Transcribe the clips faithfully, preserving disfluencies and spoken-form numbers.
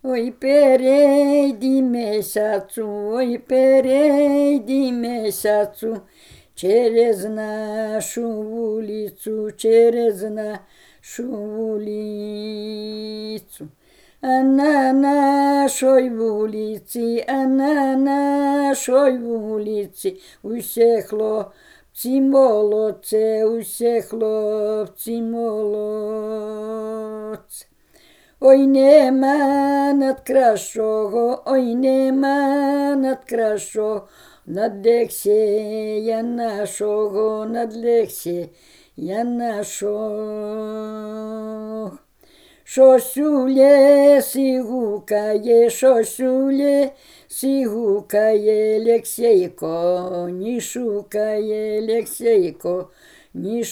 Ой, перейди месяцу, ой, перейди месяцу, через нашу улицу, через нашу улицу. А на нашій вулиці, а на нашій вулиці усі хлопці молодці, усі хлопці молодці. Ой, нема над кращого, ой, нема над кращого, над Лексія нашого, над Лексія нашого. Щось у лісі гукає, щось у лісі гукає, Лексійко, не шукає, Лексійко, не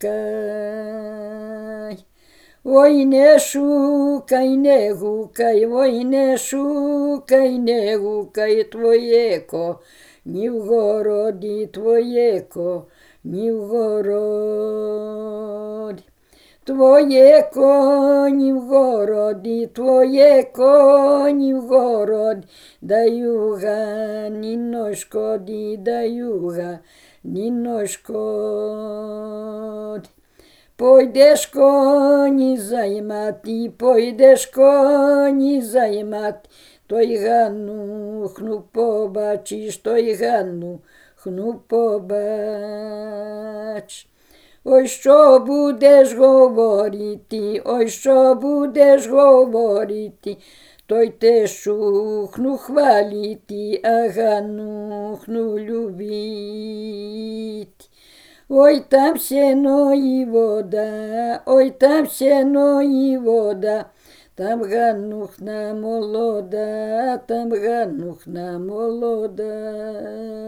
шукай. Ой, не шукай, не гукай, ой, не шукай, не гукай, твоєко, ні в городі, твоєко, ні в городі. Твоє коні в городі, твоє коні в городі, даюга, ні но шкоді, даюга, ні но шкоді. Пойдеш коні займати, пойдеш коні займати, той ганухну побачиш, той ганухну побач. Ой, що будеш говорити, ой, що будеш говорити, той те шухну хвалити, а ганухну любити. Ой, там сено і вода, ой, там сено і вода, там ганухна молода, там ганухна молода.